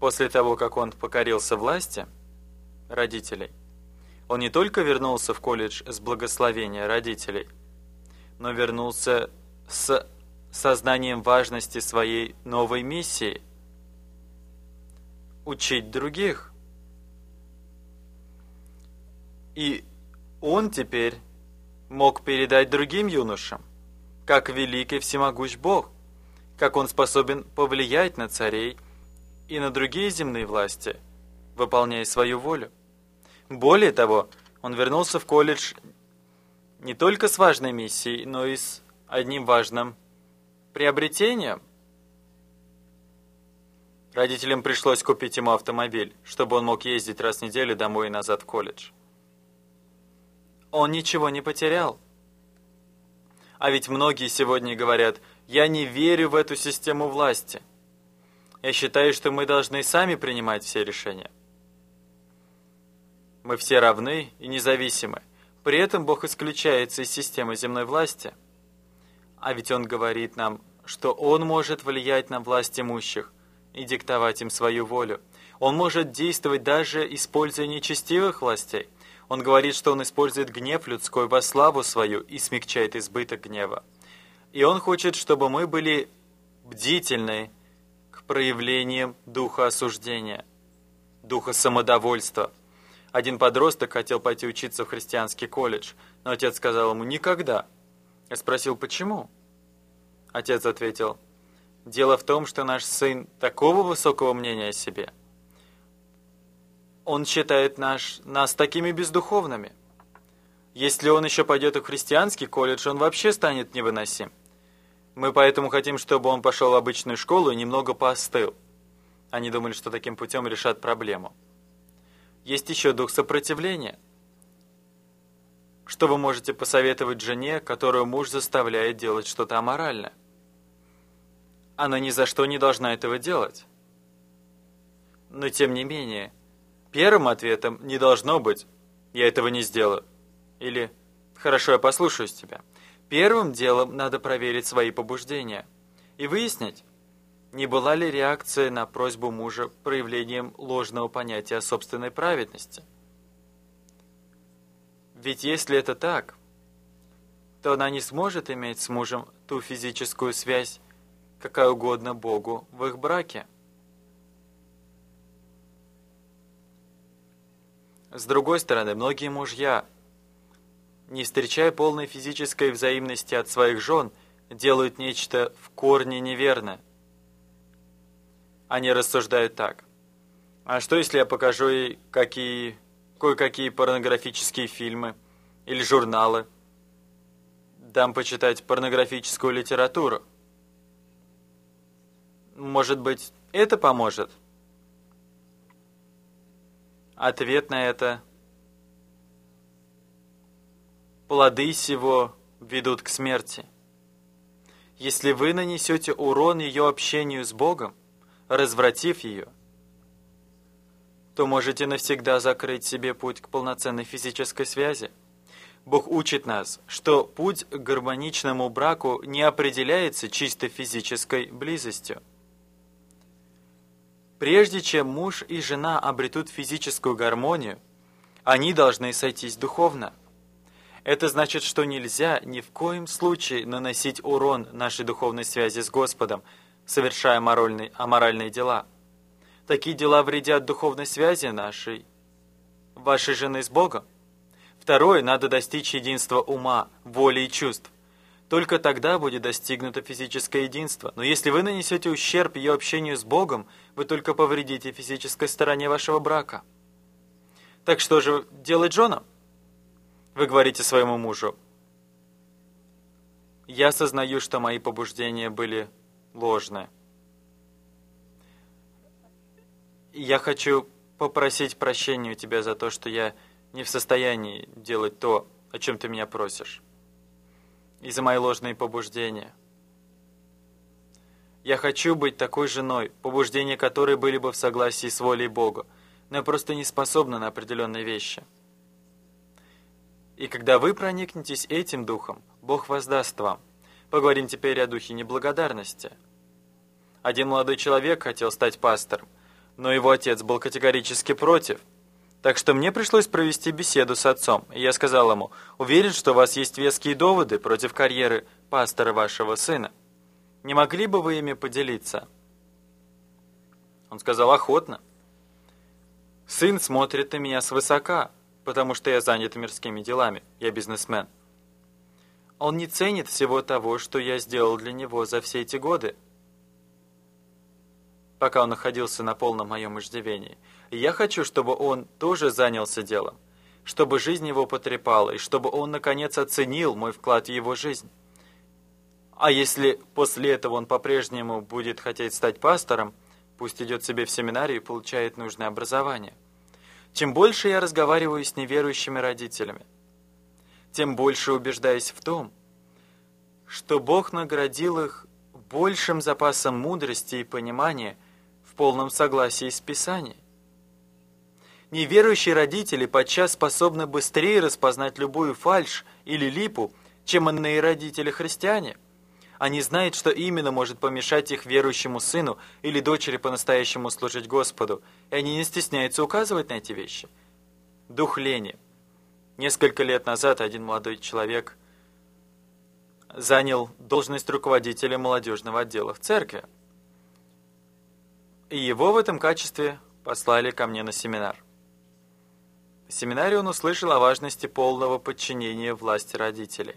После того, как он покорился власти родителей, он не только вернулся в колледж с благословения родителей, но вернулся с сознанием важности своей новой миссии – учить других. И он теперь мог передать другим юношам, как великий всемогущ Бог, как он способен повлиять на царей и на другие земные власти, выполняя свою волю. Более того, он вернулся в колледж не только с важной миссией, но и с одним важным приобретением. Родителям пришлось купить ему автомобиль, чтобы он мог ездить раз в неделю домой и назад в колледж. Он ничего не потерял. А ведь многие сегодня говорят: «Я не верю в эту систему власти. Я считаю, что мы должны сами принимать все решения. Мы все равны и независимы. При этом Бог исключается из системы земной власти». А ведь Он говорит нам, что Он может влиять на власть имущих и диктовать им свою волю. Он может действовать даже используя нечестивых властей. Он говорит, что Он использует гнев людской во славу свою и смягчает избыток гнева. И Он хочет, чтобы мы были бдительны к проявлениям духа осуждения, духа самодовольства. Один подросток хотел пойти учиться в христианский колледж, но отец сказал ему: «Никогда». Я спросил: «Почему?» Отец ответил: «Дело в том, что наш сын такого высокого мнения о себе. Он считает нас такими бездуховными. Если он еще пойдет в христианский колледж, он вообще станет невыносим. Мы поэтому хотим, чтобы он пошел в обычную школу и немного поостыл». Они думали, что таким путем решат проблему. Есть еще дух сопротивления. Что вы можете посоветовать жене, которую муж заставляет делать что-то аморальное? Она ни за что не должна этого делать. Но тем не менее, первым ответом не должно быть «я этого не сделаю» или «хорошо, я послушаюсь тебя». Первым делом надо проверить свои побуждения и выяснить, не была ли реакция на просьбу мужа проявлением ложного понятия о собственной праведности. Ведь если это так, то она не сможет иметь с мужем ту физическую связь, какая угодно Богу в их браке. С другой стороны, многие мужья, не встречая полной физической взаимности от своих жен, делают нечто в корне неверное. Они рассуждают так: а что, если я покажу ей кое-какие порнографические фильмы или журналы, дам почитать порнографическую литературу? Может быть, это поможет? Ответ на это: плоды сего ведут к смерти. Если вы нанесете урон ее общению с Богом, развратив ее, то можете навсегда закрыть себе путь к полноценной физической связи. Бог учит нас, что путь к гармоничному браку не определяется чисто физической близостью. Прежде чем муж и жена обретут физическую гармонию, они должны сойтись духовно. Это значит, что нельзя ни в коем случае наносить урон нашей духовной связи с Господом, совершая аморальные дела. Такие дела вредят духовной связи вашей жены с Богом. Второе, надо достичь единства ума, воли и чувств. Только тогда будет достигнуто физическое единство. Но если вы нанесете ущерб ее общению с Богом, вы только повредите физической стороне вашего брака. Так что же делать женам? Вы говорите своему мужу: «Я осознаю, что мои побуждения были ложные. Я хочу попросить прощения у тебя за то, что я не в состоянии делать то, о чем ты меня просишь, и за мои ложные побуждения. Я хочу быть такой женой, побуждения которой были бы в согласии с волей Бога, но я просто не способна на определенные вещи». И когда вы проникнетесь этим духом, Бог воздаст вам. Поговорим теперь о духе неблагодарности. Один молодой человек хотел стать пастором. но его отец был категорически против. Так что мне пришлось провести беседу с отцом, и я сказал ему: уверен, что у вас есть веские доводы против карьеры пастора вашего сына. Не могли бы вы ими поделиться? Он сказал: охотно. Сын смотрит на меня свысока, потому что я занят мирскими делами, я бизнесмен. Он не ценит всего того, что я сделал для него за все эти годы, пока он находился на полном моем иждивении. И я хочу, чтобы он тоже занялся делом, чтобы жизнь его потрепала, и чтобы он, наконец, оценил мой вклад в его жизнь. А если после этого он по-прежнему будет хотеть стать пастором, пусть идет себе в семинарию и получает нужное образование. Чем больше я разговариваю с неверующими родителями, тем больше убеждаюсь в том, что Бог наградил их большим запасом мудрости и понимания в полном согласии с Писанием. Неверующие родители подчас способны быстрее распознать любую фальшь или липу, чем иные родители-христиане. Они знают, что именно может помешать их верующему сыну или дочери по-настоящему служить Господу, и они не стесняются указывать на эти вещи. Дух лени. Несколько лет назад один молодой человек занял должность руководителя молодежного отдела в церкви. И его в этом качестве послали ко мне на семинар. В семинаре он услышал о важности полного подчинения власти родителей.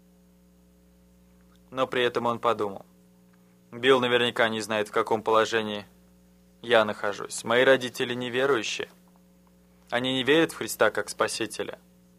Но при этом он подумал: Билл наверняка не знает, в каком положении я нахожусь. Мои родители неверующие. Они не верят в Христа как Спасителя.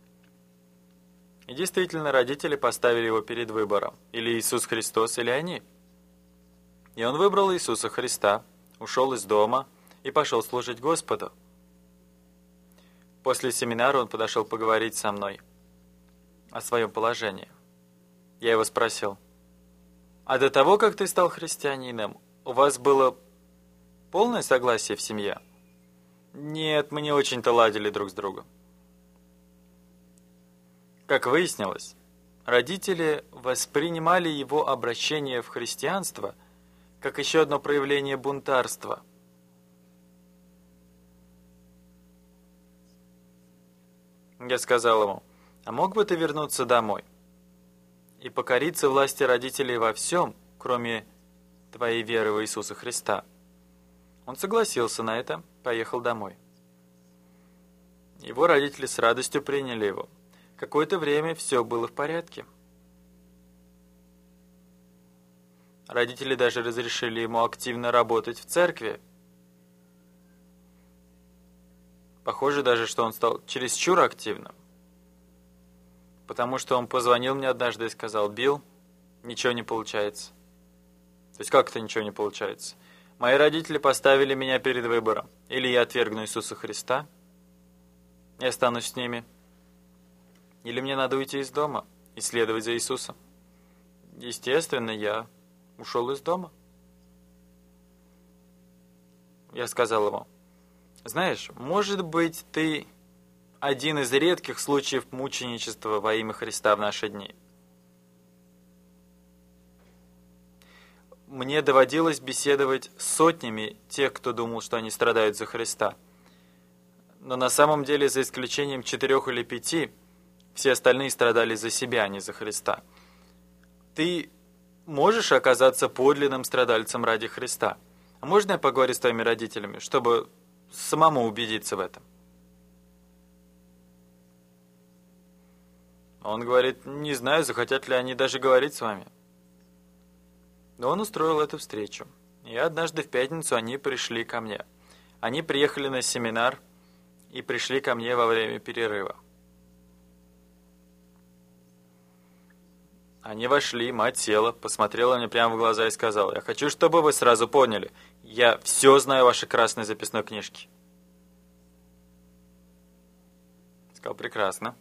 И действительно, родители поставили его перед выбором: или Иисус Христос, или они. И он выбрал Иисуса Христа, ушел из дома и пошел служить Господу. После семинара он подошел поговорить со мной о своем положении. Я его спросил: а до того, как ты стал христианином, у вас было полное согласие в семье? Нет, мы не очень-то ладили друг с другом. Как выяснилось, родители воспринимали его обращение в христианство как еще одно проявление бунтарства. Я сказал ему: а мог бы ты вернуться домой и покориться власти родителей во всем, кроме твоей веры в Иисуса Христа? Он согласился на это, поехал домой. Его родители с радостью приняли его. Какое-то время все было в порядке. Родители даже разрешили ему активно работать в церкви. Похоже даже, что он стал чересчур активным. Потому что он позвонил мне однажды и сказал: Билл, ничего не получается. То есть как это ничего не получается? Мои родители поставили меня перед выбором: или я отвергну Иисуса Христа и останусь с ними, или мне надо уйти из дома и следовать за Иисусом. Естественно, я ушел из дома. Я сказал ему: знаешь, может быть, ты один из редких случаев мученичества во имя Христа в наши дни. Мне доводилось беседовать с сотнями тех, кто думал, что они страдают за Христа. Но на самом деле, за исключением 4 или 5, все остальные страдали за себя, а не за Христа. Ты можешь оказаться подлинным страдальцем ради Христа? А можно я поговорю с твоими родителями, чтобы самому убедиться в этом? Он говорит: не знаю, захотят ли они даже говорить с вами. Но он устроил эту встречу. И однажды в пятницу они пришли ко мне. Они приехали на семинар и пришли ко мне во время перерыва. Они вошли, мать села, посмотрела мне прямо в глаза и сказала: я хочу, чтобы вы сразу поняли, я все знаю о вашей красной записной книжке. Сказал: прекрасно.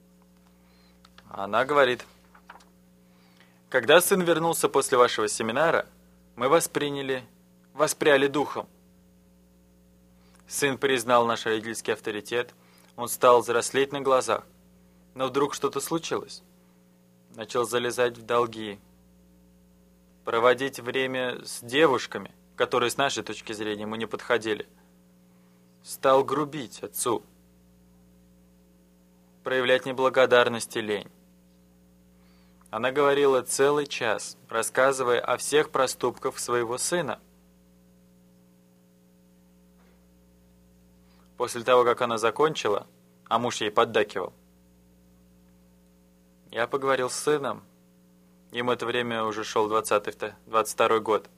Она говорит: когда сын вернулся после вашего семинара, мы воспряли духом. Сын признал наш родительский авторитет, он стал взрослеть на глазах. Но вдруг что-то случилось. Начал залезать в долги, проводить время с девушками, которые с нашей точки зрения ему не подходили, стал грубить отцу, проявлять неблагодарность и лень. Она говорила целый час, рассказывая о всех проступках своего сына. После того, как она закончила, а муж ей поддакивал, я поговорил с сыном. Ему это время уже шел 22-й год.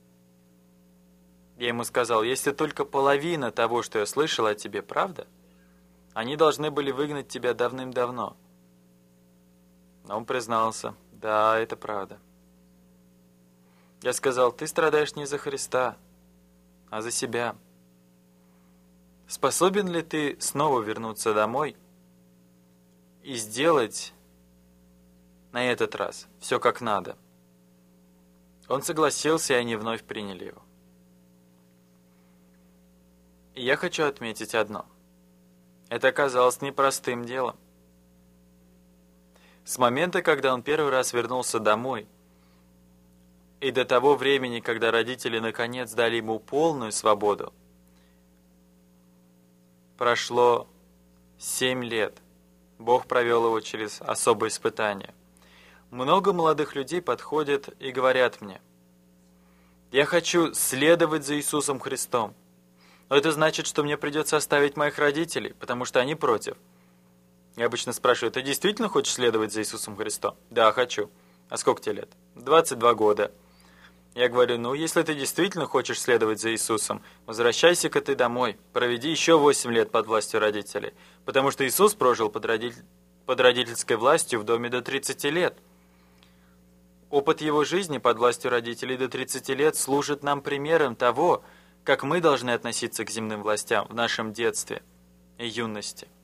Я ему сказал: если только половина того, что я слышал о тебе, правда, они должны были выгнать тебя давным-давно. Но он признался: да, это правда. Я сказал: ты страдаешь не за Христа, а за себя. Способен ли ты снова вернуться домой и сделать на этот раз все как надо? Он согласился, и они вновь приняли его. И я хочу отметить одно. Это оказалось непростым делом. С момента, когда он первый раз вернулся домой, и до того времени, когда родители наконец дали ему полную свободу, прошло 7 лет. Бог провел его через особое испытание. Много молодых людей подходят и говорят мне: я хочу следовать за Иисусом Христом, но это значит, что мне придется оставить моих родителей, потому что они против. Я обычно спрашиваю: ты действительно хочешь следовать за Иисусом Христом? Да, хочу. А сколько тебе лет? 22 года. Я говорю: ну, если ты действительно хочешь следовать за Иисусом, возвращайся-ка ты домой, проведи еще 8 лет под властью родителей, потому что Иисус прожил под родительской властью в доме до 30 лет. Опыт его жизни под властью родителей до 30 лет служит нам примером того, как мы должны относиться к земным властям в нашем детстве и юности.